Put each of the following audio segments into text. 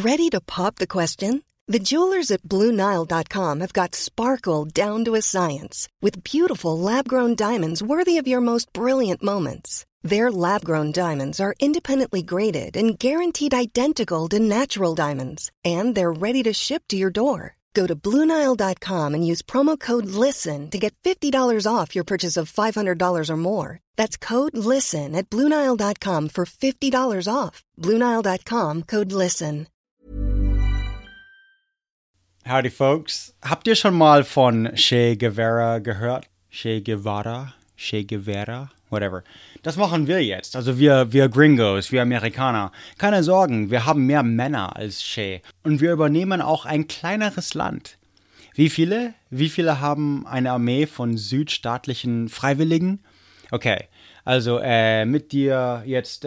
Ready to pop the question? The jewelers at BlueNile.com have got sparkle down to a science with beautiful lab-grown diamonds worthy of your most brilliant moments. Their lab-grown diamonds are independently graded and guaranteed identical to natural diamonds, and they're ready to ship to your door. Go to BlueNile.com and use promo code LISTEN to get $50 off your purchase of $500 or more. That's code LISTEN at BlueNile.com for $50 off. BlueNile.com, code LISTEN. Howdy, folks. Habt ihr schon mal von Che Guevara gehört? Che Guevara? Whatever. Das machen wir jetzt. Also wir Gringos, wir Amerikaner. Keine Sorgen, wir haben mehr Männer als Che. Und wir übernehmen auch ein kleineres Land. Wie viele? Wie viele haben eine Armee von südstaatlichen Freiwilligen? Okay, also mit dir jetzt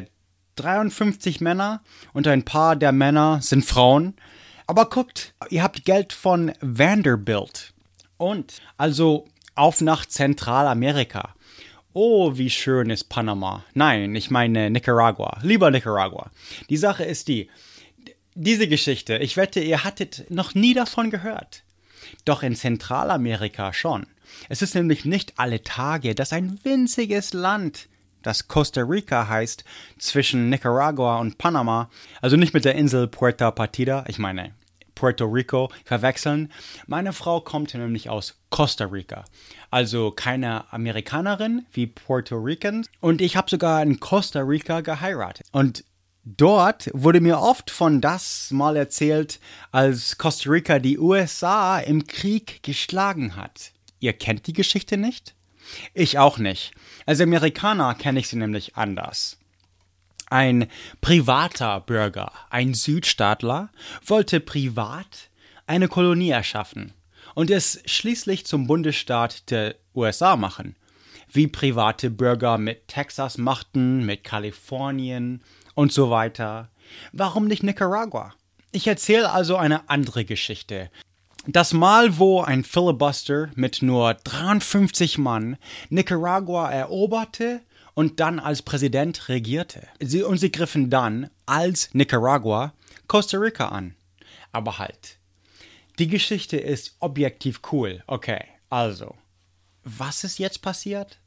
53 Männer und ein paar der Männer sind Frauen. Aber guckt, ihr habt Geld von Vanderbilt. Und also auf nach Zentralamerika. Oh, wie schön ist Panama. Nein, ich meine Nicaragua. Lieber Nicaragua. Die Sache ist diese Geschichte, ich wette, ihr hattet noch nie davon gehört. Doch in Zentralamerika schon. Es ist nämlich nicht alle Tage, dass ein winziges Land, das Costa Rica heißt, zwischen Nicaragua und Panama, also nicht mit der Insel Puerto Partida, ich meine Puerto Rico, verwechseln. Meine Frau kommt nämlich aus Costa Rica, also keine Amerikanerin wie Puerto Rican. Und ich habe sogar in Costa Rica geheiratet. Und dort wurde mir oft von das mal erzählt, als Costa Rica die USA im Krieg geschlagen hat. Ihr kennt die Geschichte nicht? Ich auch nicht. Als Amerikaner kenne ich sie nämlich anders. Ein privater Bürger, ein Südstaatler, wollte privat eine Kolonie erschaffen und es schließlich zum Bundesstaat der USA machen, wie private Bürger mit Texas machten, mit Kalifornien und so weiter. Warum nicht Nicaragua? Ich erzähle also eine andere Geschichte. Das Mal, wo ein Filibuster mit nur 53 Mann Nicaragua eroberte und dann als Präsident regierte. Sie griffen dann als Nicaragua Costa Rica an. Aber halt, die Geschichte ist objektiv cool. Okay, also, was ist jetzt passiert?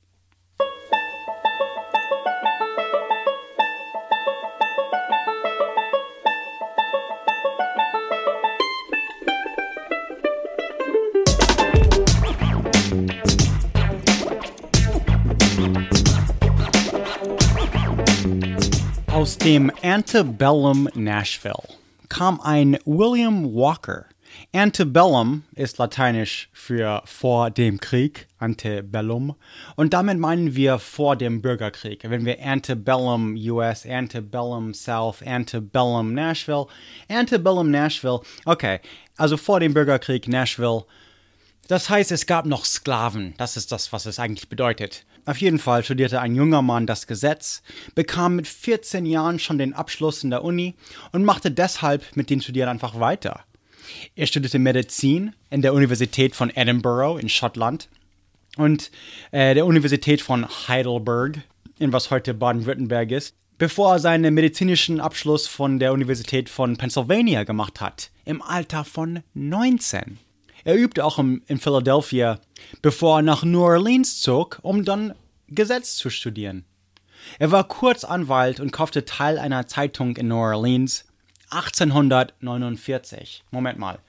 Aus dem Antebellum Nashville kam ein William Walker. Antebellum ist lateinisch für vor dem Krieg, Antebellum. Und damit meinen wir vor dem Bürgerkrieg. Wenn wir Antebellum US, Antebellum South, Antebellum Nashville, okay, also vor dem Bürgerkrieg Nashville. Das heißt, es gab noch Sklaven. Das ist das, was es eigentlich bedeutet. Auf jeden Fall studierte ein junger Mann das Gesetz, bekam mit 14 Jahren schon den Abschluss in der Uni und machte deshalb mit dem Studieren einfach weiter. Er studierte Medizin in der Universität von Edinburgh in Schottland und der Universität von Heidelberg, in was heute Baden-Württemberg ist, bevor er seinen medizinischen Abschluss von der Universität von Pennsylvania gemacht hat, im Alter von 19. Er übte auch in Philadelphia, bevor er nach New Orleans zog, um dann Gesetz zu studieren. Er war kurz Anwalt und kaufte Teil einer Zeitung in New Orleans 1849. Moment mal,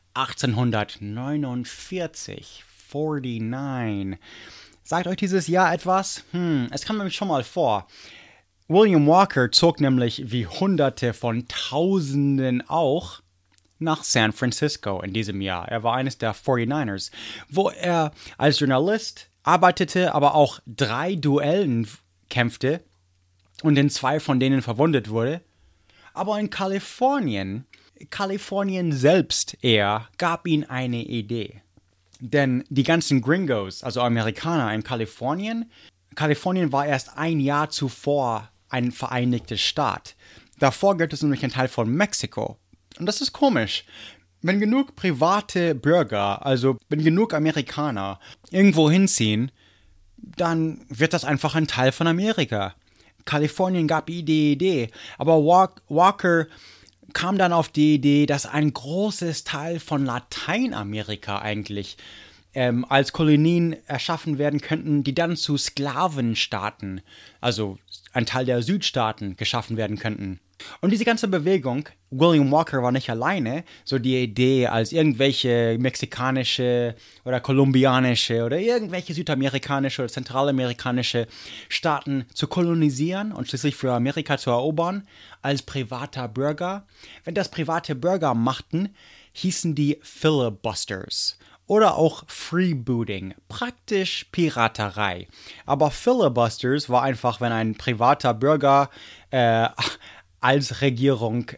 1849, 49. Sagt euch dieses Jahr etwas? Es kam nämlich schon mal vor. William Walker zog nämlich wie Hunderte von Tausenden auch nach San Francisco in diesem Jahr. Er war eines der 49ers, wo er als Journalist arbeitete, aber auch 3 Duellen kämpfte und in 2 von denen verwundet wurde. Aber in Kalifornien selbst eher, gab ihm eine Idee. Denn die ganzen Gringos, also Amerikaner in Kalifornien war erst ein Jahr zuvor ein vereinigter Staat. Davor gibt es nämlich einen Teil von Mexiko. Und das ist komisch. Wenn genug private Bürger, also wenn genug Amerikaner irgendwo hinziehen, dann wird das einfach ein Teil von Amerika. Kalifornien gab die Idee, aber Walker kam dann auf die Idee, dass ein großes Teil von Lateinamerika eigentlich als Kolonien erschaffen werden könnten, die dann zu Sklavenstaaten, also ein Teil der Südstaaten, geschaffen werden könnten. Und diese ganze Bewegung, William Walker war nicht alleine, so die Idee, als irgendwelche mexikanische oder kolumbianische oder irgendwelche südamerikanische oder zentralamerikanische Staaten zu kolonisieren und schließlich für Amerika zu erobern, als privater Bürger. Wenn das private Bürger machten, hießen die Filibusters. Oder auch Freebooting, praktisch Piraterei. Aber Filibusters war einfach, wenn ein privater Bürger als Regierung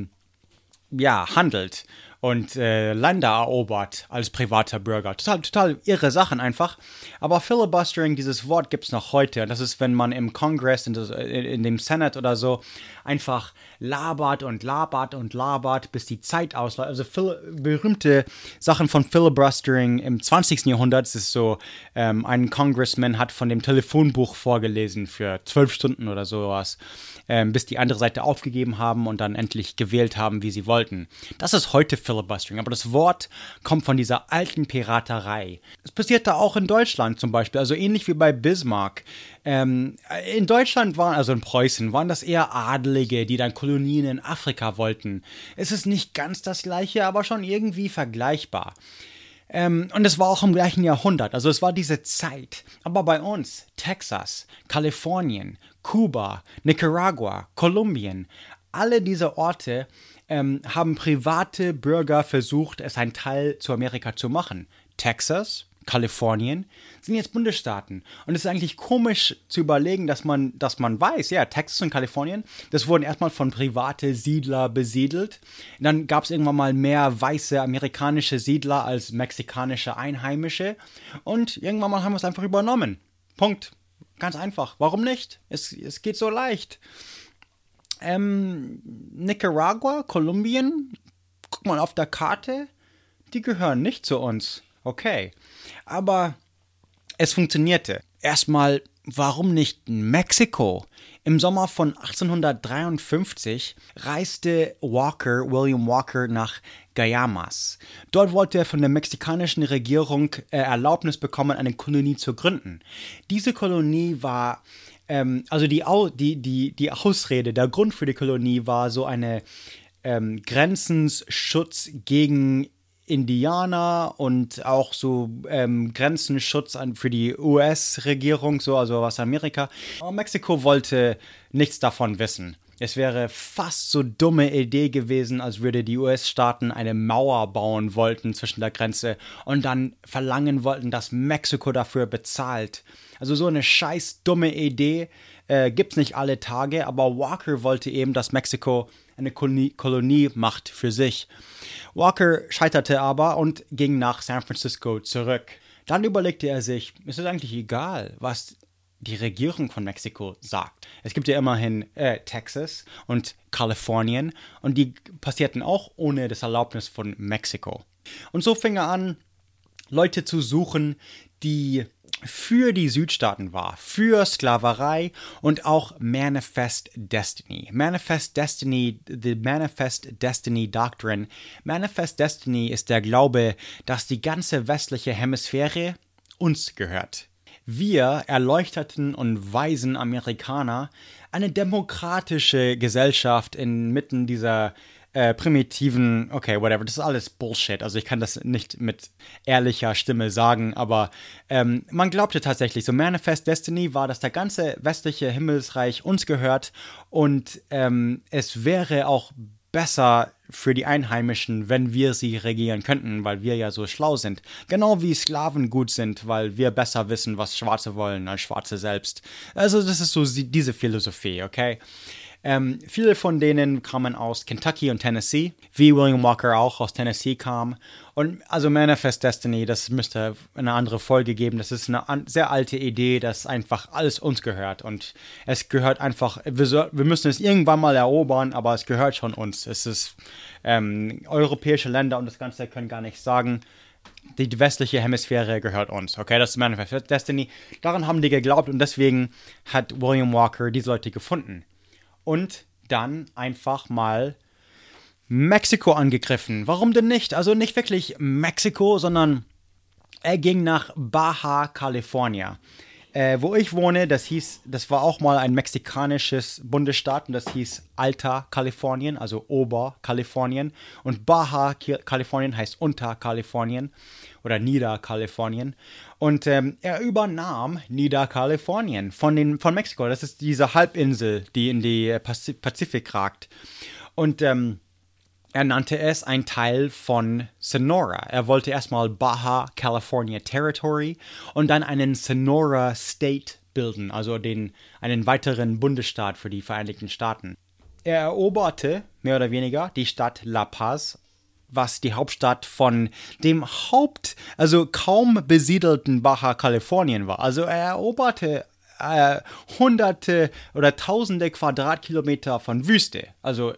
handelt und Länder erobert als privater Bürger. Total irre Sachen einfach. Aber Filibustering, dieses Wort gibt es noch heute. Und das ist, wenn man im Kongress, in dem Senat oder so, einfach labert und labert und labert, bis die Zeit ausläuft. Also berühmte Sachen von Filibustering im 20. Jahrhundert. Es ist so, ein Congressman hat von dem Telefonbuch vorgelesen für 12 Stunden oder sowas, bis die andere Seite aufgegeben haben und dann endlich gewählt haben, wie sie wollten. Das ist heute Filibustering, aber das Wort kommt von dieser alten Piraterei. Es passierte auch in Deutschland zum Beispiel, also ähnlich wie bei Bismarck. In Deutschland also in Preußen, waren das eher Adelige, die dann Kolonien in Afrika wollten. Es ist nicht ganz das Gleiche, aber schon irgendwie vergleichbar. Und es war auch im gleichen Jahrhundert, also es war diese Zeit. Aber bei uns, Texas, Kalifornien, Kuba, Nicaragua, Kolumbien, alle diese Orte haben private Bürger versucht, es ein Teil zu Amerika zu machen. Texas, Kalifornien sind jetzt Bundesstaaten. Und es ist eigentlich komisch zu überlegen, dass man weiß, ja, Texas und Kalifornien, das wurden erstmal von private Siedler besiedelt. Dann gab es irgendwann mal mehr weiße amerikanische Siedler als mexikanische Einheimische. Und irgendwann mal haben wir es einfach übernommen. Punkt. Ganz einfach. Warum nicht? Es geht so leicht. Nicaragua, Kolumbien, guck mal auf der Karte, die gehören nicht zu uns. Okay, aber es funktionierte. Erstmal, warum nicht Mexiko? Im Sommer von 1853 reiste William Walker nach Guaymas. Dort wollte er von der mexikanischen Regierung Erlaubnis bekommen, eine Kolonie zu gründen. Diese Kolonie war also die Ausrede, der Grund für die Kolonie war so eine Grenzenschutz gegen Indianer und auch so Grenzenschutz für die US-Regierung, also was Amerika. Aber Mexiko wollte nichts davon wissen. Es wäre fast so dumme Idee gewesen, als würde die US-Staaten eine Mauer bauen wollten zwischen der Grenze und dann verlangen wollten, dass Mexiko dafür bezahlt. Also so eine scheiß dumme Idee gibt's nicht alle Tage, aber Walker wollte eben, dass Mexiko eine Kolonie macht für sich. Walker scheiterte aber und ging nach San Francisco zurück. Dann überlegte er sich, ist es eigentlich egal, was die Regierung von Mexiko sagt. Es gibt ja immerhin Texas und Kalifornien und die passierten auch ohne das Erlaubnis von Mexiko. Und so fing er an, Leute zu suchen, die für die Südstaaten war, für Sklaverei und auch Manifest Destiny. Manifest Destiny, the Manifest Destiny Doctrine. Manifest Destiny ist der Glaube, dass die ganze westliche Hemisphäre uns gehört. Wir, erleuchteten und weisen Amerikaner, eine demokratische Gesellschaft inmitten dieser primitiven, okay, whatever, das ist alles Bullshit, also ich kann das nicht mit ehrlicher Stimme sagen, aber man glaubte tatsächlich, so Manifest Destiny war, dass der ganze westliche Himmelsreich uns gehört und es wäre auch besser für die Einheimischen, wenn wir sie regieren könnten, weil wir ja so schlau sind. Genau wie Sklaven gut sind, weil wir besser wissen, was Schwarze wollen als Schwarze selbst. Also das ist so diese Philosophie, okay? Viele von denen kamen aus Kentucky und Tennessee, wie William Walker auch aus Tennessee kam. Und also Manifest Destiny, das müsste eine andere Folge geben. Das ist eine sehr alte Idee, dass einfach alles uns gehört. Und es gehört einfach, wir müssen es irgendwann mal erobern, aber es gehört schon uns. Es ist europäische Länder und das Ganze können gar nicht sagen, die westliche Hemisphäre gehört uns. Okay, das ist Manifest Destiny. Daran haben die geglaubt und deswegen hat William Walker diese Leute gefunden. Und dann einfach mal Mexiko angegriffen. Warum denn nicht? Also nicht wirklich Mexiko, sondern er ging nach Baja California. Wo ich wohne, das war auch mal ein mexikanisches Bundesstaat und das hieß Alta Kalifornien, also Oberkalifornien. Und Baja Kalifornien heißt Unterkalifornien oder Niederkalifornien. Und er übernahm Niederkalifornien von Mexiko. Das ist diese Halbinsel, die in die Pazifik ragt. Und er nannte es ein Teil von Sonora. Er wollte erstmal Baja California Territory und dann einen Sonora State bilden, also einen weiteren Bundesstaat für die Vereinigten Staaten. Er eroberte, mehr oder weniger, die Stadt La Paz, was die Hauptstadt von dem also kaum besiedelten Baja Californien war. Also er eroberte Hunderte oder Tausende Quadratkilometer von Wüste. Also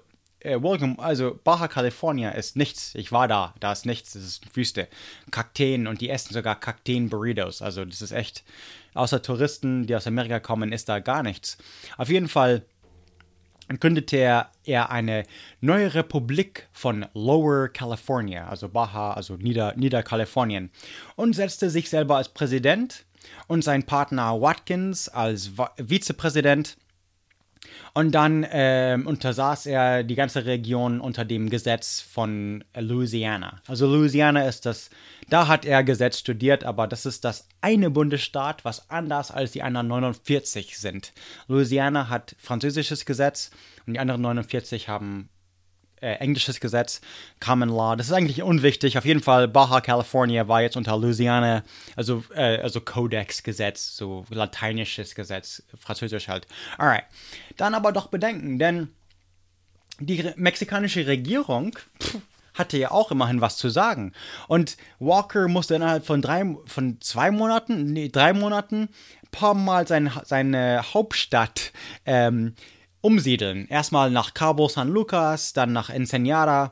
Baja California ist nichts. Ich war da ist nichts, das ist Wüste. Kakteen und die essen sogar Kakteen-Burritos. Also das ist echt, außer Touristen, die aus Amerika kommen, ist da gar nichts. Auf jeden Fall gründete er eine neue Republik von Lower California, also Baja, also Niederkalifornien, und setzte sich selber als Präsident und sein Partner Watkins als Vizepräsident. Und dann untersaß er die ganze Region unter dem Gesetz von Louisiana. Also Louisiana da hat er Gesetz studiert, aber das ist das eine Bundesstaat, was anders als die anderen 49 sind. Louisiana hat französisches Gesetz und die anderen 49 haben englisches Gesetz, Common Law. Das ist eigentlich unwichtig. Auf jeden Fall, Baja California war jetzt unter Louisiana, also Codex-Gesetz, so lateinisches Gesetz, französisch halt. Alright. Dann aber doch bedenken, denn die mexikanische Regierung hatte ja auch immerhin was zu sagen. Und Walker musste innerhalb von 3 Monaten ein paar Mal seine Hauptstadt umsiedeln. Erstmal nach Cabo San Lucas, dann nach Ensenada.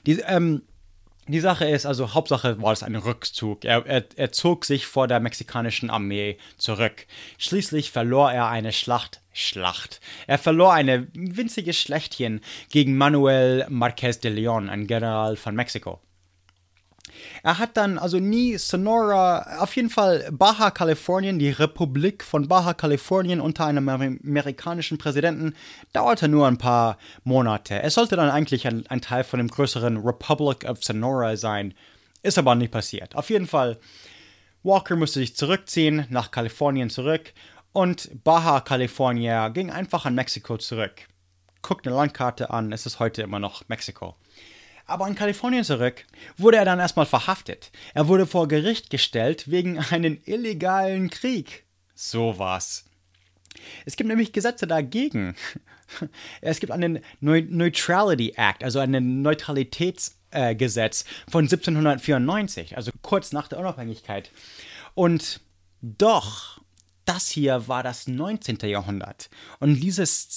Die Sache ist, also Hauptsache war es ein Rückzug. Er zog sich vor der mexikanischen Armee zurück. Schließlich verlor er eine Schlacht. Er verlor eine winzige Schlächtchen gegen Manuel Marquez de Leon, ein General von Mexiko. Er hat dann also nie Sonora, auf jeden Fall Baja Californien, die Republik von Baja Californien unter einem amerikanischen Präsidenten, dauerte nur ein paar Monate. Es sollte dann eigentlich ein Teil von dem größeren Republic of Sonora sein, ist aber nicht passiert. Auf jeden Fall, Walker musste sich zurückziehen, nach Kalifornien zurück und Baja California ging einfach an Mexiko zurück. Guckt eine Landkarte an, es ist heute immer noch Mexiko. Aber in Kalifornien zurück wurde er dann erstmal verhaftet. Er wurde vor Gericht gestellt wegen einem illegalen Krieg. Sowas. Es gibt nämlich Gesetze dagegen. Es gibt einen Neutrality Act, also ein Neutralitätsgesetz von 1794, also kurz nach der Unabhängigkeit. Und doch, das hier war das 19. Jahrhundert. Und dieses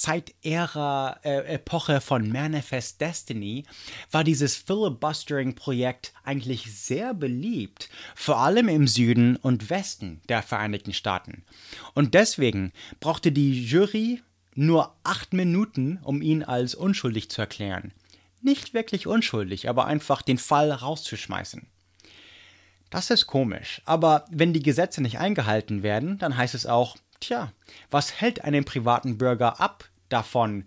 Epoche von Manifest Destiny war dieses Filibustering-Projekt eigentlich sehr beliebt, vor allem im Süden und Westen der Vereinigten Staaten. Und deswegen brauchte die Jury nur 8 Minuten, um ihn als unschuldig zu erklären. Nicht wirklich unschuldig, aber einfach den Fall rauszuschmeißen. Das ist komisch, aber wenn die Gesetze nicht eingehalten werden, dann heißt es auch, was hält einen privaten Bürger ab davon,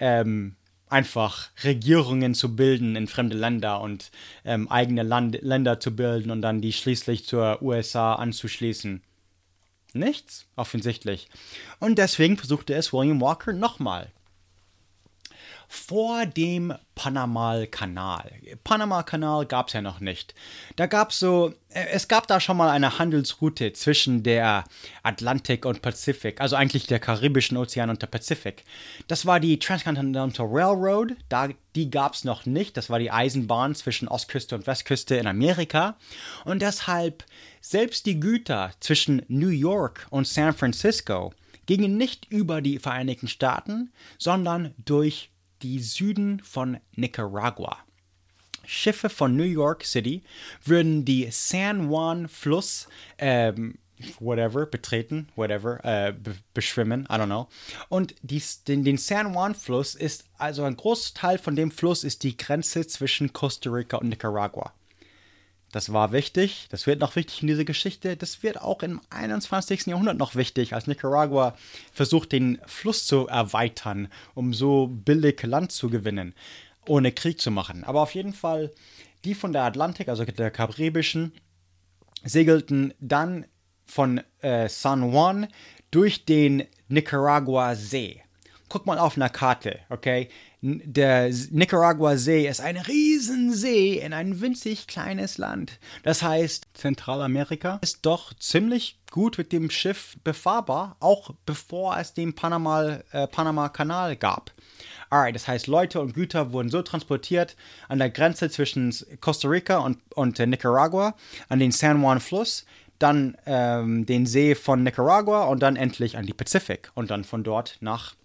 einfach Regierungen zu bilden in fremde Länder und eigene Länder zu bilden und dann die schließlich zur USA anzuschließen? Nichts, offensichtlich. Und deswegen versuchte es William Walker nochmal. Vor dem Panama-Kanal. Panama-Kanal gab es ja noch nicht. Es gab da schon mal eine Handelsroute zwischen der Atlantik und Pazifik, also eigentlich der Karibischen Ozean und der Pazifik. Das war die Transcontinental Railroad, die gab es noch nicht. Das war die Eisenbahn zwischen Ostküste und Westküste in Amerika. Und deshalb, selbst die Güter zwischen New York und San Francisco gingen nicht über die Vereinigten Staaten, sondern durch die Süden von Nicaragua. Schiffe von New York City würden die San Juan-Fluss betreten, beschwimmen, I don't know. Und den San Juan-Fluss ist, also ein Großteil von dem Fluss ist die Grenze zwischen Costa Rica und Nicaragua. Das war wichtig, das wird noch wichtig in dieser Geschichte, das wird auch im 21. Jahrhundert noch wichtig, als Nicaragua versucht, den Fluss zu erweitern, um so billig Land zu gewinnen, ohne Krieg zu machen. Aber auf jeden Fall, die von der Atlantik, also der karibischen, segelten dann von San Juan durch den Nicaragua-See. Guck mal auf einer Karte, okay? Der Nicaragua-See ist ein Riesensee in ein winzig kleines Land. Das heißt, Zentralamerika ist doch ziemlich gut mit dem Schiff befahrbar, auch bevor es den Panama-Kanal gab. Alright, das heißt, Leute und Güter wurden so transportiert an der Grenze zwischen Costa Rica und Nicaragua, an den San Juan-Fluss, dann den See von Nicaragua und dann endlich an die Pazifik und dann von dort nach,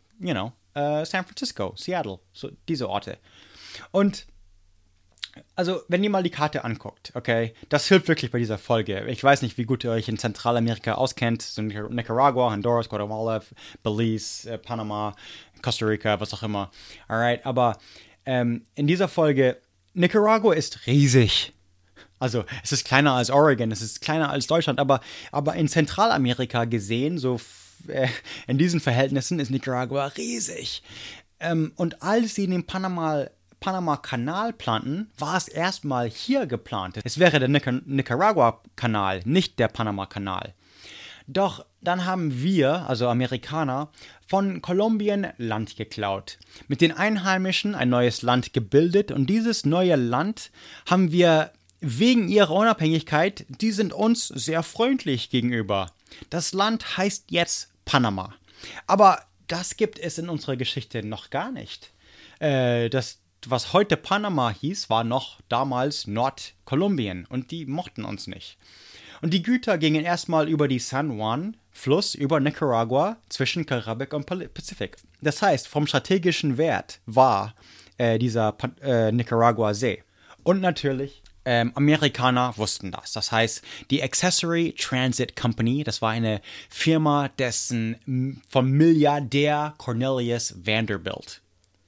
San Francisco, Seattle, so diese Orte. Und also, wenn ihr mal die Karte anguckt, okay, das hilft wirklich bei dieser Folge. Ich weiß nicht, wie gut ihr euch in Zentralamerika auskennt, so Nicaragua, Honduras, Guatemala, Belize, Panama, Costa Rica, was auch immer. Alright, aber in dieser Folge, Nicaragua ist riesig. Also, es ist kleiner als Oregon, es ist kleiner als Deutschland, aber in Zentralamerika gesehen, so in diesen Verhältnissen ist Nicaragua riesig. Und als sie in den Panama-Kanal planten, war es erstmal hier geplant. Es wäre der Nicaragua-Kanal, nicht der Panama-Kanal. Doch dann haben wir, also Amerikaner, von Kolumbien Land geklaut. Mit den Einheimischen ein neues Land gebildet und dieses neue Land haben wir wegen ihrer Unabhängigkeit, die sind uns sehr freundlich gegenüber. Das Land heißt jetzt Panama. Aber das gibt es in unserer Geschichte noch gar nicht. Das, was heute Panama hieß, war noch damals Nordkolumbien und die mochten uns nicht. Und die Güter gingen erstmal über die San Juan-Fluss, über Nicaragua, zwischen Karibik und Pazifik. Das heißt, vom strategischen Wert war dieser Nicaragua-See. Und natürlich Amerikaner wussten das. Das heißt, die Accessory Transit Company, das war eine Firma vom Milliardär Cornelius Vanderbilt.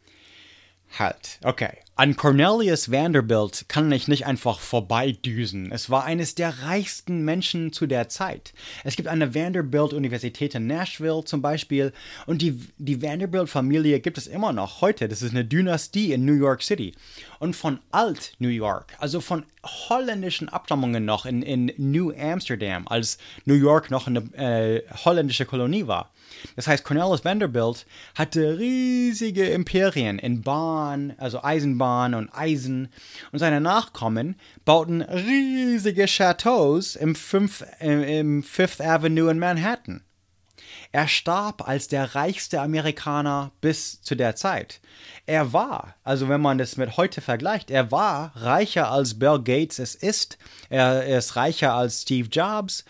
Okay. An Cornelius Vanderbilt kann ich nicht einfach vorbeidüsen. Es war eines der reichsten Menschen zu der Zeit. Es gibt eine Vanderbilt-Universität in Nashville zum Beispiel und die Vanderbilt-Familie gibt es immer noch heute. Das ist eine Dynastie in New York City. Und von Alt-New York, also von holländischen Abstammungen noch in New Amsterdam, als New York noch eine holländische Kolonie war. Das heißt, Cornelius Vanderbilt hatte riesige Imperien in Bahn, also Eisenbahn und Eisen. Und seine Nachkommen bauten riesige Chateaus im Fifth Avenue in Manhattan. Er starb als der reichste Amerikaner bis zu der Zeit. Er war, also wenn man das mit heute vergleicht, er war reicher als Bill Gates es ist. Er ist reicher als Steve Jobs.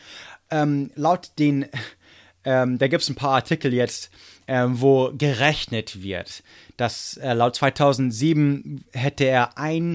Da gibt es ein paar Artikel jetzt, wo gerechnet wird, dass laut 2007 hätte er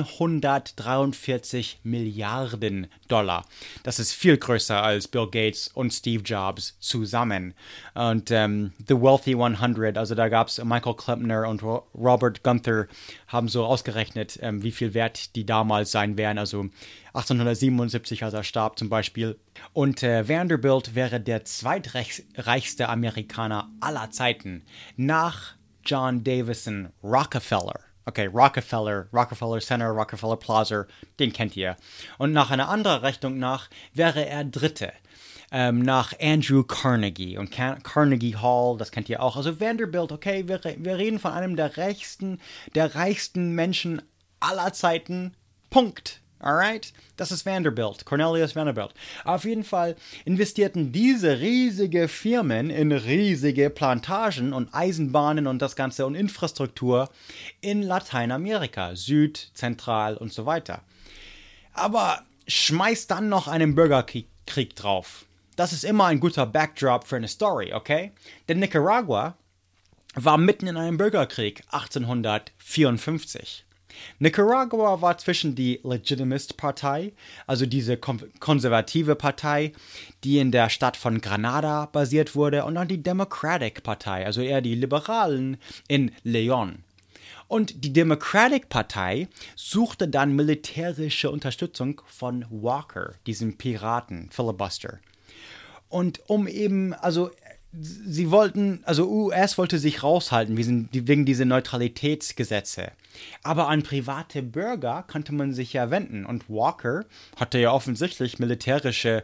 143 Milliarden $. Das ist viel größer als Bill Gates und Steve Jobs zusammen. Und The Wealthy 100, also da gab es Michael Klempner und Robert Gunther, haben so ausgerechnet, wie viel wert die damals sein werden. Also 1877, als er starb zum Beispiel. Und Vanderbilt wäre der zweitreichste Amerikaner aller Zeiten nach John Davison Rockefeller. Okay, Rockefeller Center, Rockefeller Plaza, den kennt ihr. Und nach einer anderen Rechnung nach wäre er Dritte. Nach Andrew Carnegie und Carnegie Hall, das kennt ihr auch. Also Vanderbilt, okay, wir reden von einem der reichsten Menschen aller Zeiten. Punkt. Alright? Das ist Vanderbilt, Cornelius Vanderbilt. Auf jeden Fall investierten diese riesige Firmen in riesige Plantagen und Eisenbahnen und das Ganze und Infrastruktur in Lateinamerika, Süd, Zentral und so weiter. Aber schmeißt dann noch einen Bürgerkrieg drauf. Das ist immer ein guter Backdrop für eine Story, okay? Denn Nicaragua war mitten in einem Bürgerkrieg 1854. Nicaragua war zwischen die Legitimist-Partei, also diese konservative Partei, die in der Stadt von Granada basiert wurde, und dann die Democratic-Partei, also eher die Liberalen in León. Und die Democratic-Partei suchte dann militärische Unterstützung von Walker, diesem Piraten, Filibuster. Und US wollte sich raushalten wegen dieser Neutralitätsgesetze. Aber an private Bürger konnte man sich ja wenden. Und Walker hatte ja offensichtlich militärische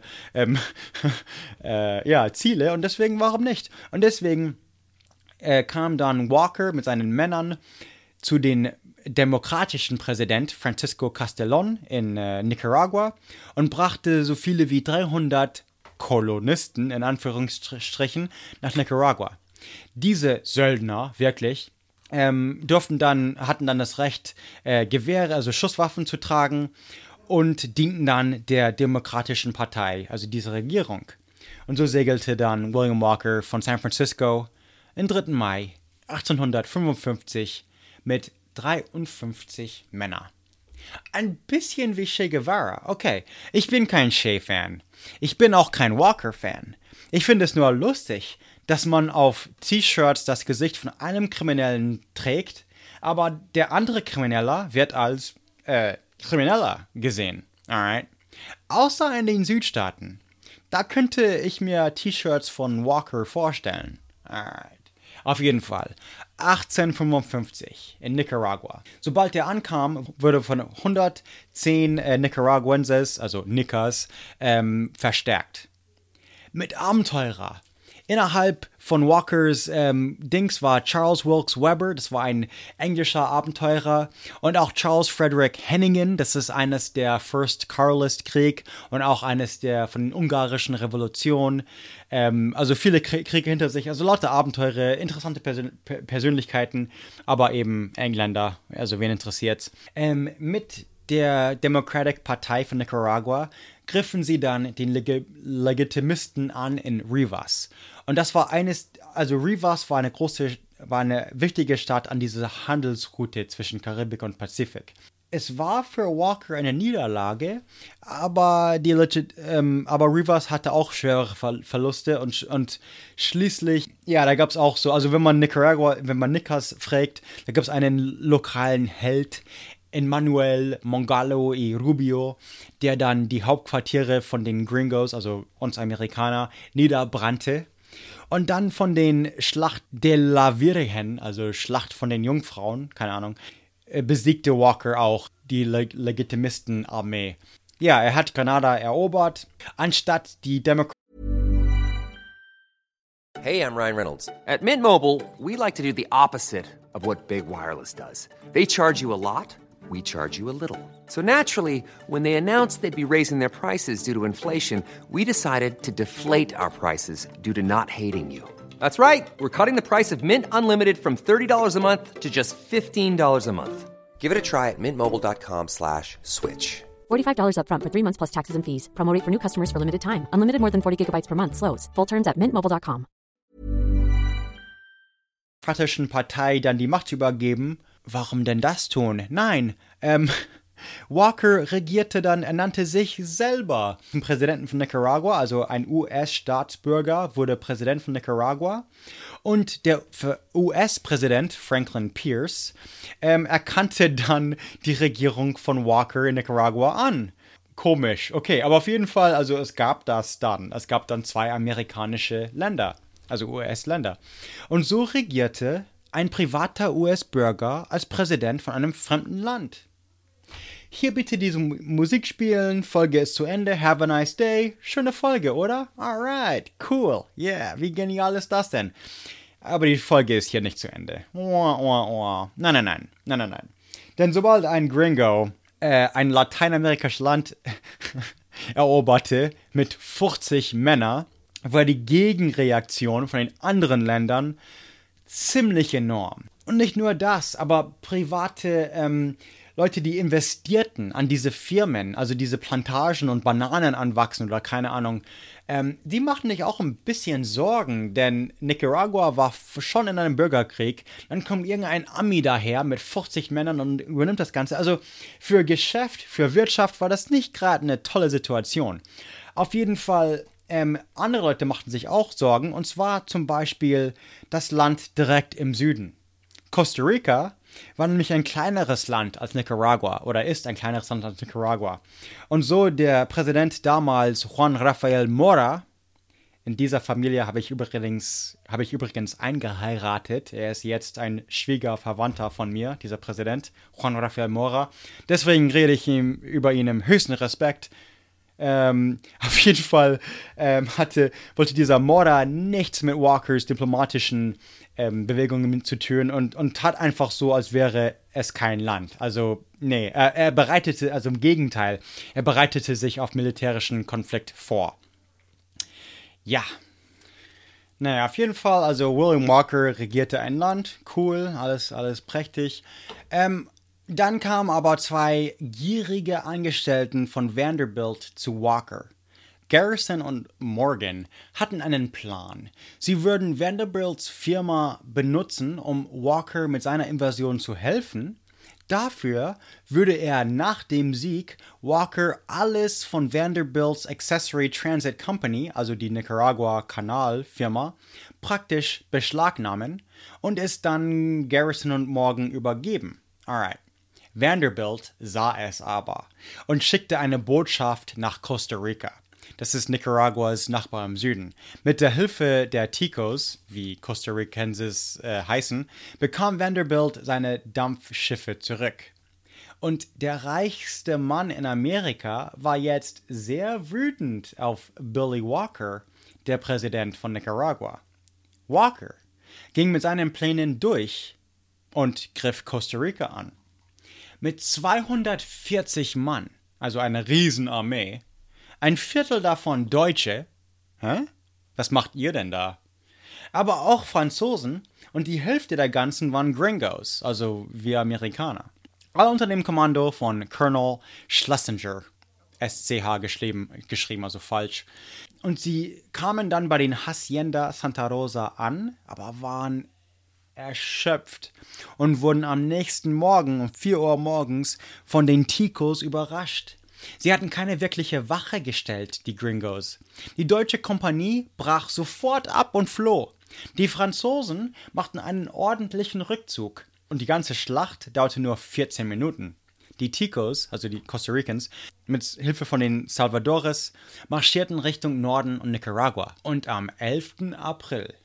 Ziele und deswegen warum nicht? Und deswegen kam dann Walker mit seinen Männern zu den demokratischen Präsident Francisco Castellón in Nicaragua und brachte so viele wie 300 Kolonisten, in Anführungsstrichen, nach Nicaragua. Diese Söldner, wirklich, hatten dann das Recht, Gewehre, also Schusswaffen zu tragen und dienten dann der Demokratischen Partei, also dieser Regierung. Und so segelte dann William Walker von San Francisco am 3. Mai 1855 mit 53 Männern. Ein bisschen wie Che Guevara. Okay, ich bin kein Che-Fan. Ich bin auch kein Walker-Fan. Ich finde es nur lustig, dass man auf T-Shirts das Gesicht von einem Kriminellen trägt, aber der andere Krimineller wird als Krimineller gesehen. Alright? Außer in den Südstaaten. Da könnte ich mir T-Shirts von Walker vorstellen. Alright. Auf jeden Fall. 1855 in Nicaragua. Sobald er ankam, wurde von 110 Nicaraguenses, also Nicas, verstärkt. Mit Abenteurer. Innerhalb von Walkers Dings war Charles Wilkes Webber, das war ein englischer Abenteurer, und auch Charles Frederick Henningen, das ist eines der First Carlist-Krieg und auch eines der von den ungarischen Revolutionen. Also viele Kriege hinter sich, also lauter Abenteurer, interessante Persönlichkeiten, aber eben Engländer, also wen interessiert's. Mit der Democratic Partei von Nicaragua griffen sie dann den Legitimisten an in Rivas. Und das war Rivas war eine wichtige Stadt an dieser Handelsroute zwischen Karibik und Pazifik. Es war für Walker eine Niederlage, aber Rivas hatte auch schwere Verluste und schließlich, ja, da gab es auch so, also wenn man Nicas fragt, da gab es einen lokalen Held, Emmanuel Mongalo y Rubio, der dann die Hauptquartiere von den Gringos, also uns Amerikaner, niederbrannte. Und dann von den Schlacht de la Virgen, also Schlacht von den Jungfrauen, keine Ahnung, besiegte Walker auch die Legitimistenarmee. Ja, er hat Granada erobert, anstatt die Demokraten. Hey, I'm Ryan Reynolds. At Mint Mobile, we like to do the opposite of what Big Wireless does. They charge you a lot. We charge you a little. So naturally, when they announced they'd be raising their prices due to inflation, we decided to deflate our prices due to not hating you. That's right. We're cutting the price of Mint Unlimited from $30 a month to just $15 a month. Give it a try at mintmobile.com/switch. $45 up front for 3 months plus taxes and fees. Promo rate for new customers for limited time. Unlimited more than 40 gigabytes per month. Slows full terms at mintmobile.com. Partei dann die Macht übergeben. Warum denn das tun? Nein, Walker ernannte sich selber zum Präsidenten von Nicaragua, also ein US-Staatsbürger wurde Präsident von Nicaragua, und der US-Präsident Franklin Pierce erkannte dann die Regierung von Walker in Nicaragua an. Komisch, okay, aber auf jeden Fall, also es gab dann 2 amerikanische Länder, also US-Länder, und so regierte ein privater US-Bürger als Präsident von einem fremden Land. Hier bitte diese Musik spielen, Folge ist zu Ende, have a nice day. Schöne Folge, oder? Alright, cool, yeah, wie genial ist das denn? Aber die Folge ist hier nicht zu Ende. Nein. Denn sobald ein Gringo ein lateinamerikanisches Land eroberte mit 40 Männern, war die Gegenreaktion von den anderen Ländern ziemlich enorm. Und nicht nur das, aber private Leute, die investierten an diese Firmen, also diese Plantagen und Bananen anwachsen oder keine Ahnung, die machten sich auch ein bisschen Sorgen, denn Nicaragua war schon in einem Bürgerkrieg. Dann kommt irgendein Ami daher mit 50 Männern und übernimmt das Ganze. Also für Geschäft, für Wirtschaft war das nicht gerade eine tolle Situation. Auf jeden Fall, andere Leute machten sich auch Sorgen, und zwar zum Beispiel das Land direkt im Süden. Costa Rica war nämlich ein kleineres Land als Nicaragua oder ist ein kleineres Land als Nicaragua. Und so der Präsident damals, Juan Rafael Mora, in dieser Familie habe ich übrigens eingeheiratet. Er ist jetzt ein Schwiegerverwandter von mir, dieser Präsident, Juan Rafael Mora. Deswegen rede ich über ihn im höchsten Respekt. Auf jeden Fall wollte dieser Mora nichts mit Walkers diplomatischen Bewegungen zu tun und tat einfach so, als wäre es kein Land. Also, nee, im Gegenteil, er bereitete sich auf militärischen Konflikt vor. Ja. Naja, auf jeden Fall, also William Walker regierte ein Land, cool, alles prächtig. Dann kamen aber 2 gierige Angestellten von Vanderbilt zu Walker. Garrison und Morgan hatten einen Plan. Sie würden Vanderbilts Firma benutzen, um Walker mit seiner Invasion zu helfen. Dafür würde er nach dem Sieg Walker alles von Vanderbilts Accessory Transit Company, also die Nicaragua-Kanal-Firma, praktisch beschlagnahmen und es dann Garrison und Morgan übergeben. Alright. Vanderbilt sah es aber und schickte eine Botschaft nach Costa Rica. Das ist Nicaraguas Nachbar im Süden. Mit der Hilfe der Ticos, wie Costa Ricenses heißen, bekam Vanderbilt seine Dampfschiffe zurück. Und der reichste Mann in Amerika war jetzt sehr wütend auf Billy Walker, der Präsident von Nicaragua. Walker ging mit seinen Plänen durch und griff Costa Rica an. Mit 240 Mann, also eine Riesenarmee, ein Viertel davon Deutsche. Was macht ihr denn da? Aber auch Franzosen und die Hälfte der ganzen waren Gringos, also wir Amerikaner. Alle unter dem Kommando von Colonel Schlesinger, SCH geschrieben, also falsch. Und sie kamen dann bei den Hacienda Santa Rosa an, aber waren erschöpft und wurden am nächsten Morgen um 4 Uhr morgens von den Ticos überrascht. Sie hatten keine wirkliche Wache gestellt, die Gringos. Die deutsche Kompanie brach sofort ab und floh. Die Franzosen machten einen ordentlichen Rückzug und die ganze Schlacht dauerte nur 14 Minuten. Die Ticos, also die Costa Ricans, mit Hilfe von den Salvadores, marschierten Richtung Norden und Nicaragua. Und am 11. April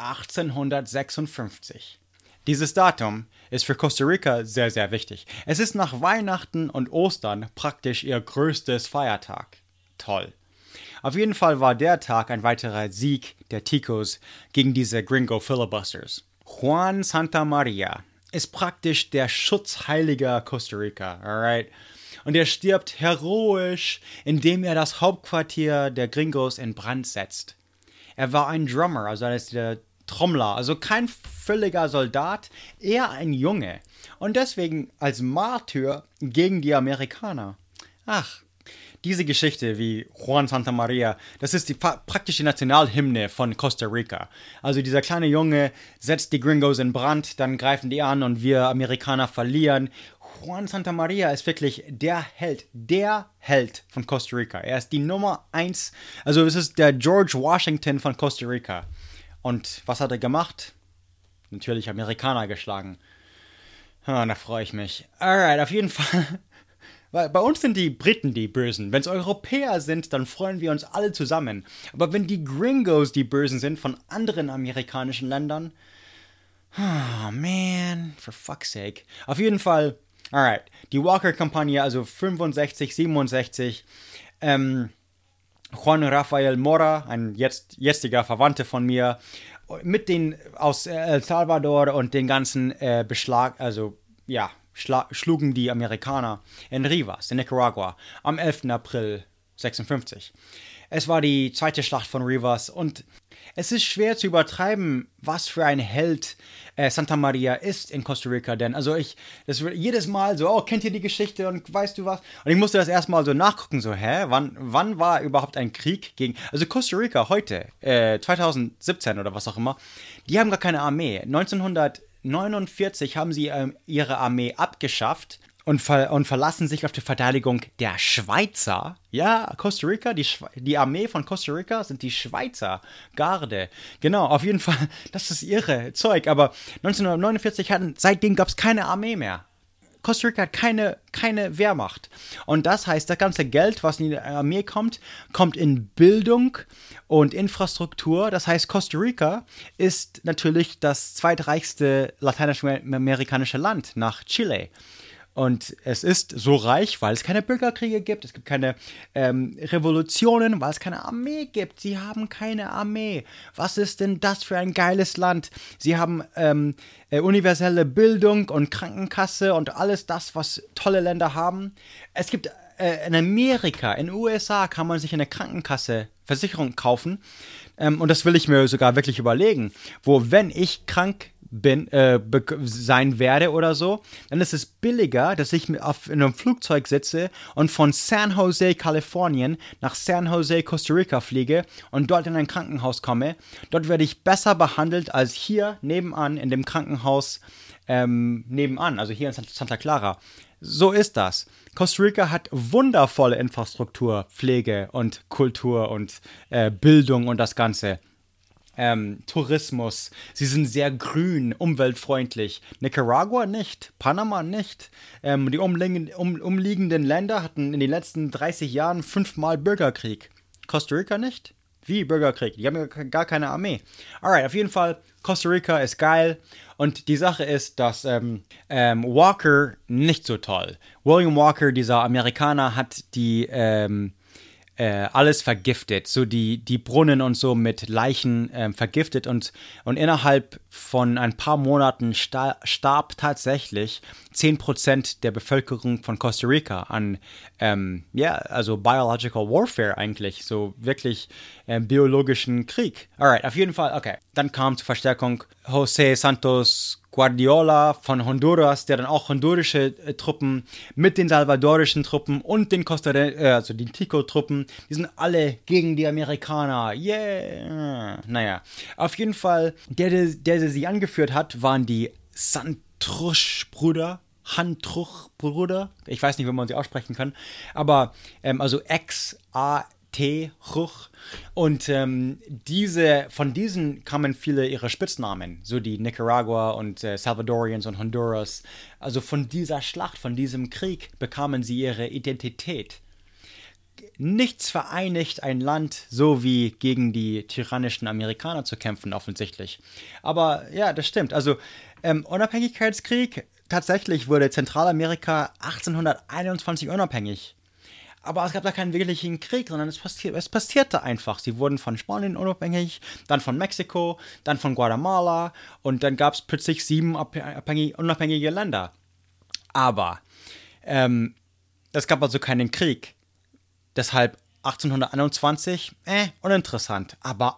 1856. Dieses Datum ist für Costa Rica sehr, sehr wichtig. Es ist nach Weihnachten und Ostern praktisch ihr größtes Feiertag. Toll. Auf jeden Fall war der Tag ein weiterer Sieg der Ticos gegen diese Gringo-Filibusters. Juan Santamaria ist praktisch der Schutzheiliger Costa Rica, alright? Und er stirbt heroisch, indem er das Hauptquartier der Gringos in Brand setzt. Er war ein Drummer, also der Trommler, also kein völliger Soldat, eher ein Junge. Und deswegen als Märtyr gegen die Amerikaner. Ach, diese Geschichte wie Juan Santamaria, das ist praktisch die Nationalhymne von Costa Rica. Also dieser kleine Junge setzt die Gringos in Brand, dann greifen die an und wir Amerikaner verlieren. Juan Santamaria ist wirklich der Held von Costa Rica. Er ist die Nummer 1, also es ist der George Washington von Costa Rica. Und was hat er gemacht? Natürlich Amerikaner geschlagen. Da freue ich mich. Alright, auf jeden Fall. Weil bei uns sind die Briten die Bösen. Wenn es Europäer sind, dann freuen wir uns alle zusammen. Aber wenn die Gringos die Bösen sind von anderen amerikanischen Ländern, oh man, for fuck's sake. Auf jeden Fall, alright, die Walker-Kampagne, also 65, 67, Juan Rafael Mora, ein jetziger Verwandter von mir, mit den aus El Salvador und den ganzen schlugen die Amerikaner in Rivas, in Nicaragua, am 11. April 56. Es war die zweite Schlacht von Rivas und es ist schwer zu übertreiben, was für ein Held Santa Maria ist in Costa Rica, denn also das wird jedes Mal so, oh, kennt ihr die Geschichte und weißt du was? Und ich musste das erstmal so nachgucken, so, wann war überhaupt ein Krieg gegen, also Costa Rica heute, 2017 oder was auch immer, die haben gar keine Armee. 1949 haben sie ihre Armee abgeschafft und verlassen sich auf die Verteidigung der Schweizer. Ja, Costa Rica, die Armee von Costa Rica sind die Schweizer Garde. Genau, auf jeden Fall, das ist ihre Zeug. Aber 1949 seitdem gab es keine Armee mehr. Costa Rica hat keine Wehrmacht. Und das heißt, das ganze Geld, was in die Armee kommt in Bildung und Infrastruktur. Das heißt, Costa Rica ist natürlich das zweitreichste lateinamerikanische Land nach Chile. Und es ist so reich, weil es keine Bürgerkriege gibt, es gibt keine Revolutionen, weil es keine Armee gibt. Sie haben keine Armee. Was ist denn das für ein geiles Land? Sie haben universelle Bildung und Krankenkasse und alles das, was tolle Länder haben. Es gibt in Amerika, in den USA kann man sich eine Krankenkasse, Versicherung kaufen. Und das will ich mir sogar wirklich überlegen. Wenn ich krank sein werde oder so, dann ist es billiger, dass ich in einem Flugzeug sitze und von San Jose, Kalifornien nach San Jose, Costa Rica fliege und dort in ein Krankenhaus komme. Dort werde ich besser behandelt als hier nebenan in dem Krankenhaus nebenan, also hier in Santa Clara. So ist das. Costa Rica hat wundervolle Infrastruktur, Pflege und Kultur und Bildung und das Ganze. Tourismus. Sie sind sehr grün, umweltfreundlich. Nicaragua nicht, Panama nicht. Die umliegenden Länder hatten in den letzten 30 Jahren 5-mal Bürgerkrieg. Costa Rica nicht? Wie Bürgerkrieg? Die haben ja gar keine Armee. Alright, auf jeden Fall, Costa Rica ist geil. Und die Sache ist, dass Walker nicht so toll. William Walker, dieser Amerikaner, hat die alles vergiftet, so die Brunnen und so mit Leichen vergiftet und innerhalb von ein paar Monaten starb tatsächlich 10% der Bevölkerung von Costa Rica an, also Biological Warfare eigentlich, so wirklich biologischen Krieg. Alright, auf jeden Fall, okay. Dann kam zur Verstärkung José Santos Guardiola von Honduras, der dann auch hondurische Truppen mit den salvadorischen Truppen und den den Tico-Truppen, die sind alle gegen die Amerikaner. Yeah! Naja, auf jeden Fall, der sie angeführt hat, waren die Handruch-Brüder. Ich weiß nicht, wie man sie aussprechen kann, aber also X-A-T-Ruch. Und von diesen kamen viele ihre Spitznamen, so die Nicaragua und Salvadorians und Honduras. Also von dieser Schlacht, von diesem Krieg bekamen sie ihre Identität. Nichts vereinigt ein Land so wie gegen die tyrannischen Amerikaner zu kämpfen, offensichtlich. Aber ja, das stimmt. Also Unabhängigkeitskrieg, tatsächlich wurde Zentralamerika 1821 unabhängig. Aber es gab da keinen wirklichen Krieg, sondern es passierte einfach. Sie wurden von Spanien unabhängig, dann von Mexiko, dann von Guatemala und dann gab es plötzlich 7 unabhängige Länder. Aber es gab also keinen Krieg. Deshalb 1821, uninteressant. Aber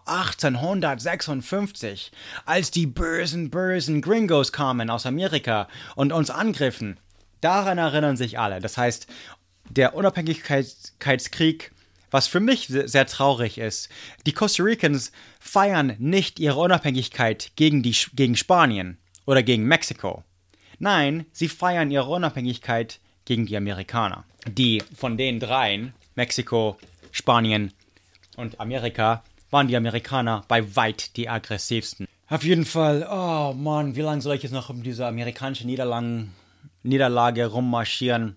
1856, als die bösen Gringos kamen aus Amerika und uns angriffen, daran erinnern sich alle. Das heißt, der Unabhängigkeitskrieg, was für mich sehr traurig ist. Die Costa Ricans feiern nicht ihre Unabhängigkeit gegen Spanien oder gegen Mexiko. Nein, sie feiern ihre Unabhängigkeit gegen die Amerikaner. Die von den dreien, Mexiko, Spanien und Amerika, waren die Amerikaner bei weit die aggressivsten. Auf jeden Fall, oh Mann, wie lange soll ich jetzt noch um diese amerikanische Niederlage rummarschieren?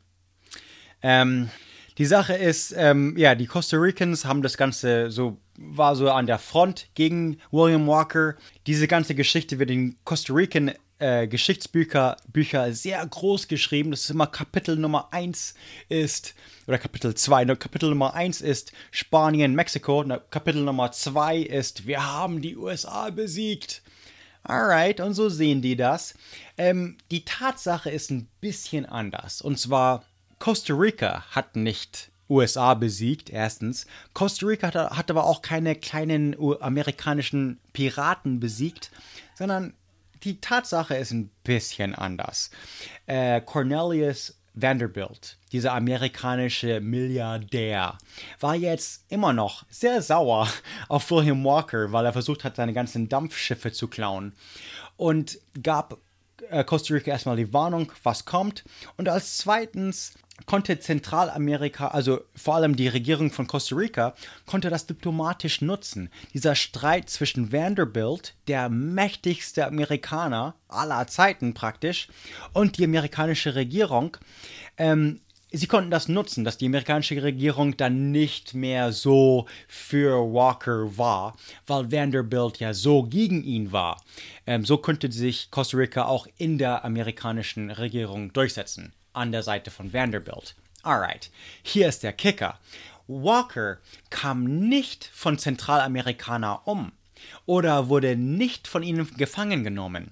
Die Sache ist, die Costa Ricans haben das Ganze war so an der Front gegen William Walker. Diese ganze Geschichte wird in Costa Rican Geschichtsbücher sehr groß geschrieben. Das ist immer Kapitel Nummer 1 oder Kapitel 2. Kapitel Nummer 1 ist Spanien, Mexiko. Kapitel Nummer 2 ist, wir haben die USA besiegt. Alright, und so sehen die das. Die Tatsache ist ein bisschen anders. Und zwar, Costa Rica hat nicht USA besiegt, erstens. Costa Rica hat aber auch keine kleinen amerikanischen Piraten besiegt, sondern die Tatsache ist ein bisschen anders. Cornelius Vanderbilt, dieser amerikanische Milliardär, war jetzt immer noch sehr sauer auf William Walker, weil er versucht hat, seine ganzen Dampfschiffe zu klauen und gab Costa Rica erstmal die Warnung, was kommt. Und als zweitens konnte Zentralamerika, also vor allem die Regierung von Costa Rica, konnte das diplomatisch nutzen. Dieser Streit zwischen Vanderbilt, der mächtigste Amerikaner aller Zeiten praktisch, und die amerikanische Regierung, sie konnten das nutzen, dass die amerikanische Regierung dann nicht mehr so für Walker war, weil Vanderbilt ja so gegen ihn war. So konnte sich Costa Rica auch in der amerikanischen Regierung durchsetzen, an der Seite von Vanderbilt. Alright, hier ist der Kicker. Walker kam nicht von Zentralamerikanern um oder wurde nicht von ihnen gefangen genommen.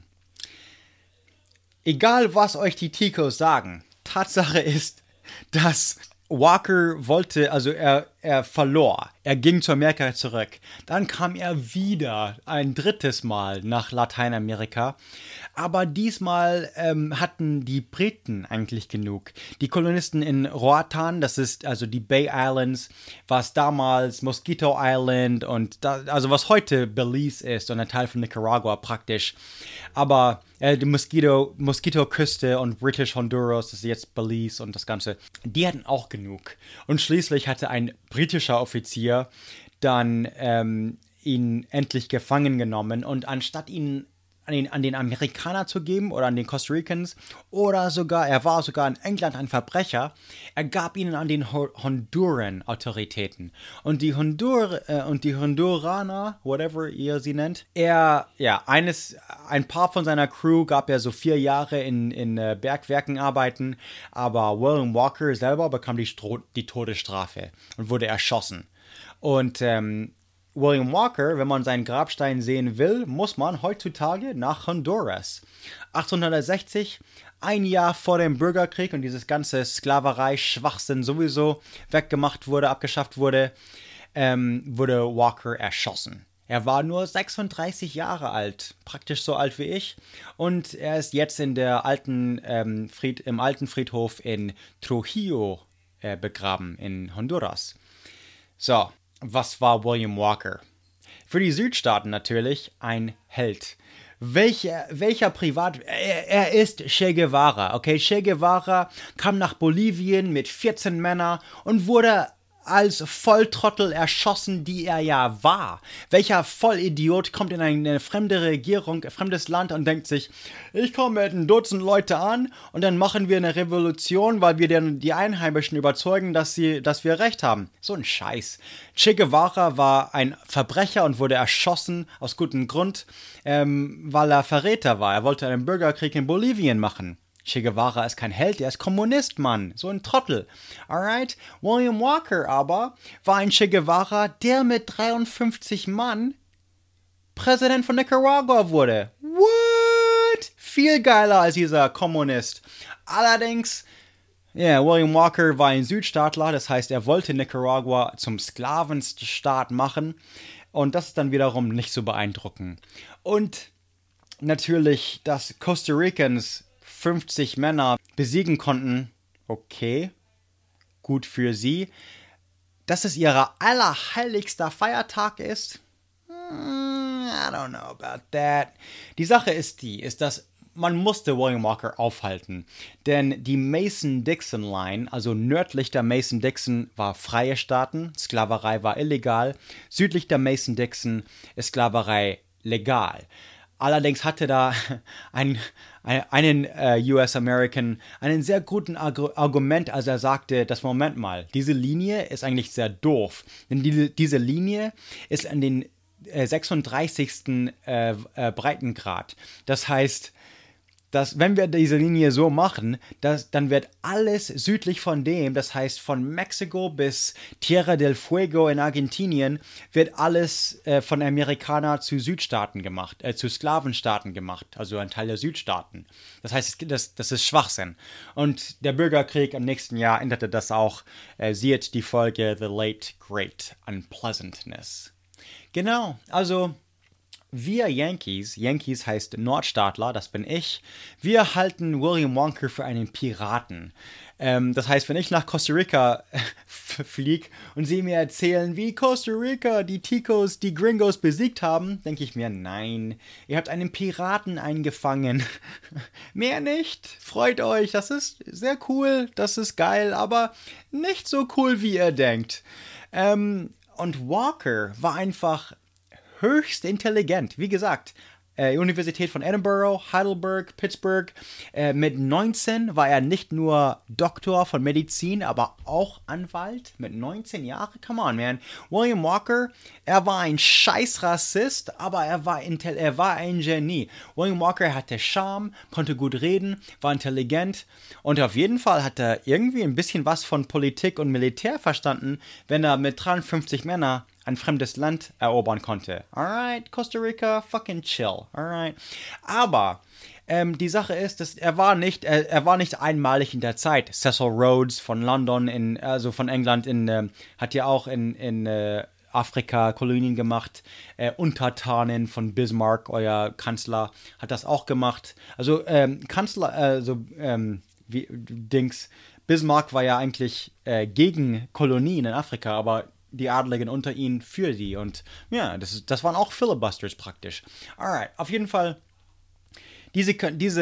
Egal, was euch die Ticos sagen, Tatsache ist, dass Walker wollte, also er verlor. Er ging zu Amerika zurück. Dann kam er wieder ein drittes Mal nach Lateinamerika. Aber diesmal hatten die Briten eigentlich genug. Die Kolonisten in Roatan, das ist also die Bay Islands, was damals Mosquito Island und also was heute Belize ist und ein Teil von Nicaragua praktisch. Aber die Mosquito-Küste und British Honduras, das ist jetzt Belize und das Ganze, die hatten auch genug. Und schließlich hatte ein britischer Offizier dann ihn endlich gefangen genommen und anstatt ihn an den Amerikaner zu geben oder an den Costa Ricans oder sogar, er war sogar in England ein Verbrecher, er gab ihn an den Honduran-Autoritäten. Und die Honduraner, whatever ihr sie nennt, ein paar von seiner Crew gab er so 4 Jahre in Bergwerken arbeiten, aber William Walker selber bekam die Todesstrafe und wurde erschossen. Und William Walker, wenn man seinen Grabstein sehen will, muss man heutzutage nach Honduras. 1860, ein Jahr vor dem Bürgerkrieg und dieses ganze Sklaverei-Schwachsinn sowieso abgeschafft wurde, wurde Walker erschossen. Er war nur 36 Jahre alt, praktisch so alt wie ich, und er ist jetzt in der im alten Friedhof in Trujillo begraben, in Honduras. So. Was war William Walker? Für die Südstaaten natürlich ein Held. Welcher er ist Che Guevara. Okay, Che Guevara kam nach Bolivien mit 14 Männern und wurde als Volltrottel erschossen, die er ja war. Welcher Vollidiot kommt in eine fremde Regierung, ein fremdes Land und denkt sich, ich komme mit ein Dutzend Leute an und dann machen wir eine Revolution, weil wir dann die Einheimischen überzeugen, dass wir Recht haben. So ein Scheiß. Che Guevara war ein Verbrecher und wurde erschossen aus gutem Grund, weil er Verräter war. Er wollte einen Bürgerkrieg in Bolivien machen. Che Guevara ist kein Held, er ist Kommunist, Mann. So ein Trottel. Alright? William Walker aber war ein Che Guevara, der mit 53 Mann Präsident von Nicaragua wurde. What? Viel geiler als dieser Kommunist. Allerdings, William Walker war ein Südstaatler, das heißt, er wollte Nicaragua zum Sklavenstaat machen. Und das ist dann wiederum nicht so beeindruckend. Und natürlich, dass Costa Ricans 50 Männer besiegen konnten, okay, gut für sie. Dass es ihr allerheiligster Feiertag ist, I don't know about that. Die Sache ist dass man musste William Walker aufhalten, denn die Mason-Dixon-Line, also nördlich der Mason-Dixon, war freie Staaten, Sklaverei war illegal, südlich der Mason-Dixon ist Sklaverei legal. Allerdings hatte da einen US-American einen sehr guten Argument, als er sagte, das Moment mal, diese Linie ist eigentlich sehr doof. Denn diese Linie ist an den 36. Breitengrad. Das heißt, dass wenn wir diese Linie so machen, dann wird alles südlich von dem, das heißt von Mexiko bis Tierra del Fuego in Argentinien, wird alles von Amerikanern zu Südstaaten gemacht, zu Sklavenstaaten gemacht, also ein Teil der Südstaaten. Das heißt, das ist Schwachsinn. Und der Bürgerkrieg im nächsten Jahr änderte das auch. Sieht die Folge The Late Great Unpleasantness. Genau, also wir Yankees heißt Nordstaatler, das bin ich, wir halten William Wonka für einen Piraten. Das heißt, wenn ich nach Costa Rica fliege und sie mir erzählen, wie Costa Rica die Ticos, die Gringos besiegt haben, denke ich mir, nein, ihr habt einen Piraten eingefangen. Mehr nicht. Freut euch, das ist sehr cool, das ist geil, aber nicht so cool, wie ihr denkt. Und Walker war einfach höchst intelligent. Wie gesagt, Universität von Edinburgh, Heidelberg, Pittsburgh. Mit 19 war er nicht nur Doktor von Medizin, aber auch Anwalt. Mit 19 Jahren, come on, man. William Walker, er war ein scheiß Rassist, aber er war ein Genie. William Walker hatte Charme, konnte gut reden, war intelligent und auf jeden Fall hat er irgendwie ein bisschen was von Politik und Militär verstanden, wenn er mit 53 Männern ein fremdes Land erobern konnte. Alright, Costa Rica, fucking chill. Alright. Aber die Sache ist, dass er war nicht einmalig in der Zeit. Cecil Rhodes von London, also von England, hat ja auch in Afrika Kolonien gemacht. Untertanen von Bismarck, euer Kanzler, hat das auch gemacht. Also Bismarck war ja eigentlich gegen Kolonien in Afrika, aber die Adligen unter ihnen für die. Und ja, das waren auch Filibusters praktisch. Alright, auf jeden Fall, diese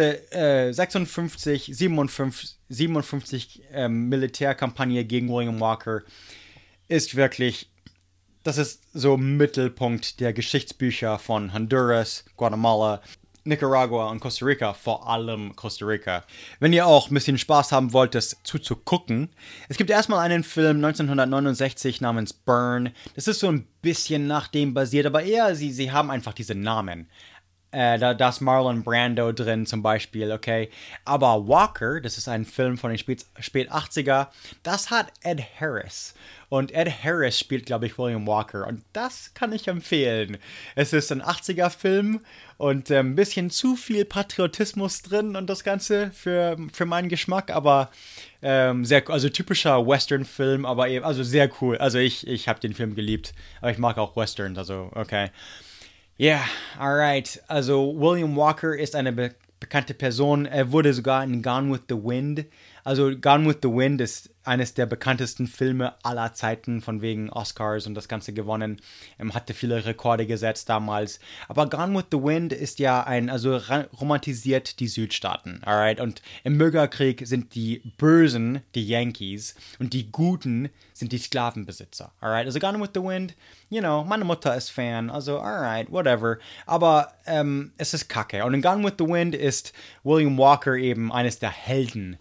57 Militärkampagne gegen William Walker ist wirklich, das ist so Mittelpunkt der Geschichtsbücher von Honduras, Guatemala, Nicaragua und Costa Rica, vor allem Costa Rica. Wenn ihr auch ein bisschen Spaß haben wollt, das zuzugucken, es gibt erstmal einen Film 1969 namens Burn. Das ist so ein bisschen nach dem basiert, aber eher, sie haben einfach diese Namen. Da ist Marlon Brando drin zum Beispiel, okay. Aber Walker, das ist ein Film von den spät 80er, das hat Ed Harris. Und Ed Harris spielt, glaube ich, William Walker. Und das kann ich empfehlen. Es ist ein 80er-Film und ein bisschen zu viel Patriotismus drin und das Ganze für meinen Geschmack. Aber also typischer Western-Film, aber eben, also sehr cool. Also ich habe den Film geliebt. Aber ich mag auch Westerns, also okay. Yeah, alright. Also William Walker ist eine bekannte Person. Er wurde sogar in Gone with the Wind. Also Gone with the Wind ist eines der bekanntesten Filme aller Zeiten, von wegen Oscars und das Ganze gewonnen. Hatte viele Rekorde gesetzt damals. Aber Gone with the Wind ist ja romantisiert die Südstaaten, alright? Und im Bürgerkrieg sind die Bösen die Yankees und die Guten sind die Sklavenbesitzer, alright? Also Gone with the Wind, meine Mutter ist Fan, also alright, whatever. Aber es ist kacke. Und in Gone with the Wind ist William Walker eben eines der Helden.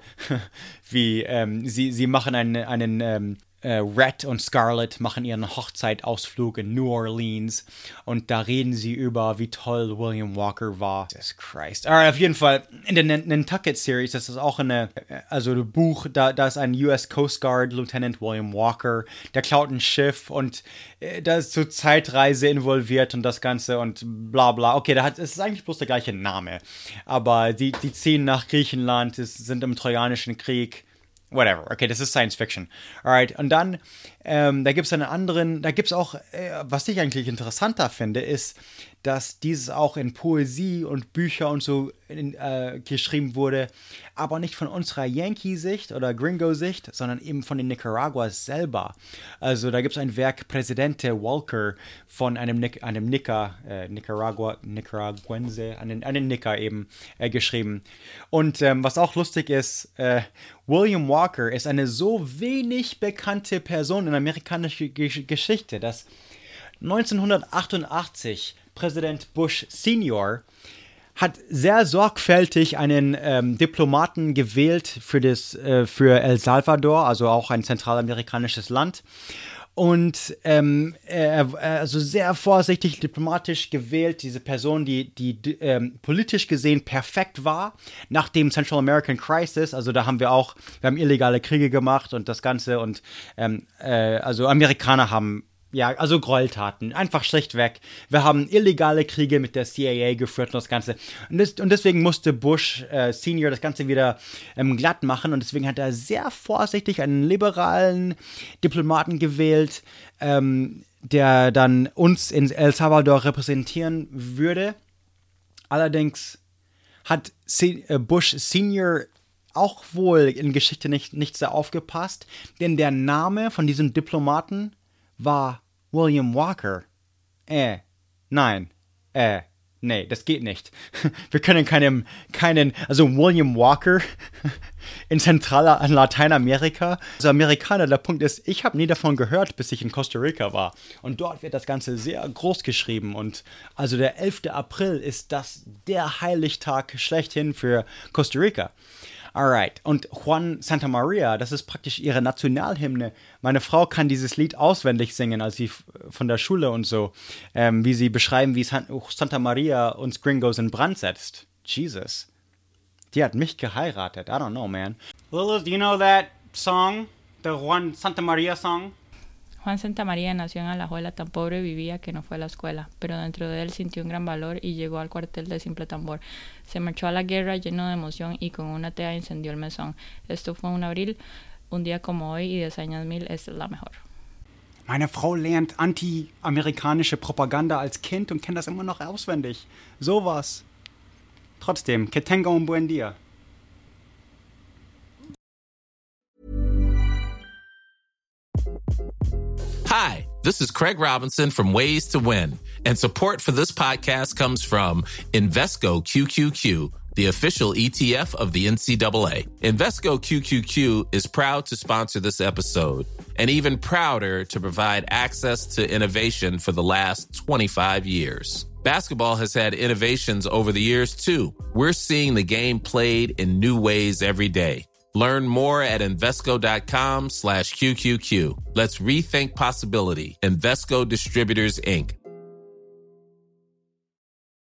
Wie sie machen einen Red und Scarlett machen ihren Hochzeitausflug in New Orleans und da reden sie über, wie toll William Walker war. Jesus Christ. Alright, auf jeden Fall, in der Nantucket Series, das ist auch ein Buch, da ist ein US Coast Guard Lieutenant William Walker, der klaut ein Schiff und da ist so Zeitreise involviert und das Ganze und bla bla. Okay, es ist eigentlich bloß der gleiche Name, aber die ziehen nach Griechenland, sind im Trojanischen Krieg. Whatever, okay, das ist Science Fiction. Alright, und dann, da gibt es auch, was ich eigentlich interessanter finde, ist, dass dieses auch in Poesie und Bücher und so geschrieben wurde, aber nicht von unserer Yankee-Sicht oder Gringo-Sicht, sondern eben von den Nicaraguas selber. Also da gibt es ein Werk Presidente Walker von einem Nicaraguense, einen Nicker eben geschrieben. Und was auch lustig ist, William Walker ist eine so wenig bekannte Person in amerikanischer Geschichte, dass 1988 Präsident Bush Senior hat sehr sorgfältig einen Diplomaten gewählt für El Salvador, also auch ein zentralamerikanisches Land. Und also sehr vorsichtig, diplomatisch gewählt, diese Person, die politisch gesehen perfekt war, nach dem Central American Crisis. Also da haben wir illegale Kriege gemacht und das Ganze. Und also Amerikaner haben also Gräueltaten, einfach schlichtweg. Wir haben illegale Kriege mit der CIA geführt und das Ganze. Und deswegen musste Bush Senior das Ganze wieder glatt machen. Und deswegen hat er sehr vorsichtig einen liberalen Diplomaten gewählt, der dann uns in El Salvador repräsentieren würde. Allerdings hat Bush Senior auch wohl in Geschichte nicht sehr aufgepasst, denn der Name von diesem Diplomaten war William Walker. Nee, das geht nicht. Wir können also William Walker in Lateinamerika. Also Amerikaner, der Punkt ist, ich habe nie davon gehört, bis ich in Costa Rica war. Und dort wird das Ganze sehr groß geschrieben. Und also der 11. April ist der Heiligtag schlechthin für Costa Rica. Alright, und Juan Santa Maria, das ist praktisch ihre Nationalhymne. Meine Frau kann dieses Lied auswendig singen, als sie von der Schule und so, wie sie beschreiben, wie Santa Maria uns Gringos in Brand setzt. Jesus. Die hat mich geheiratet. I don't know, man. Lilith, do you know that song? The Juan Santa Maria song? Juan Santa María nació en Alajuela, tan pobre vivía que no fue a la escuela, pero dentro de él sintió un gran valor y llegó al cuartel de Simple Tambor. Se marchó a la guerra lleno de emoción y con una tea incendió el mesón. Esto fue en abril, un día como hoy y 10 años mil, esta es la mejor. Meine Frau lernt anti-amerikanische Propaganda als Kind und kennt das immer noch auswendig. Sowas. Trotzdem, que tenga un buen día. Hi, this is Craig Robinson from Ways to Win, and support for this podcast comes from Invesco QQQ, the official ETF of the NCAA. Invesco QQQ is proud to sponsor this episode, and even prouder to provide access to innovation for the last 25 years. Basketball has had innovations over the years, too. We're seeing the game played in new ways every day. Learn more at Invesco.com/QQQ. Let's rethink possibility. Invesco Distributors, Inc.